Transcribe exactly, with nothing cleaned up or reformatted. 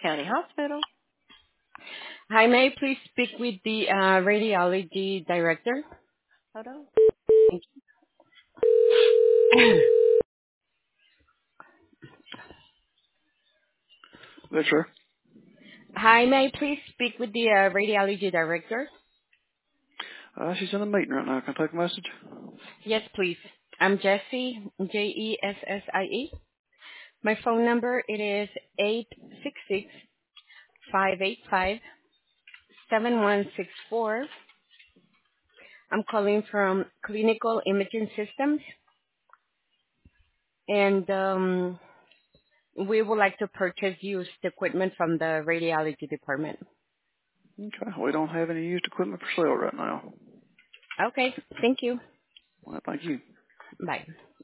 County Hospital. Hi, may I please speak with the uh, radiology director? Hold on. That's her. Hi, may I please speak with the uh, radiology director? Uh, she's in a meeting right now. Can I take a message? Yes, please. I'm Jessie, J E S S I E. My phone number it is eight six six, five eight five, seven one six four. I'm calling from Clinical Imaging Systems, and um, we would like to purchase used equipment from the radiology department. Okay. We don't have any used equipment for sale right now. Okay, thank you. Well, thank you. Bye.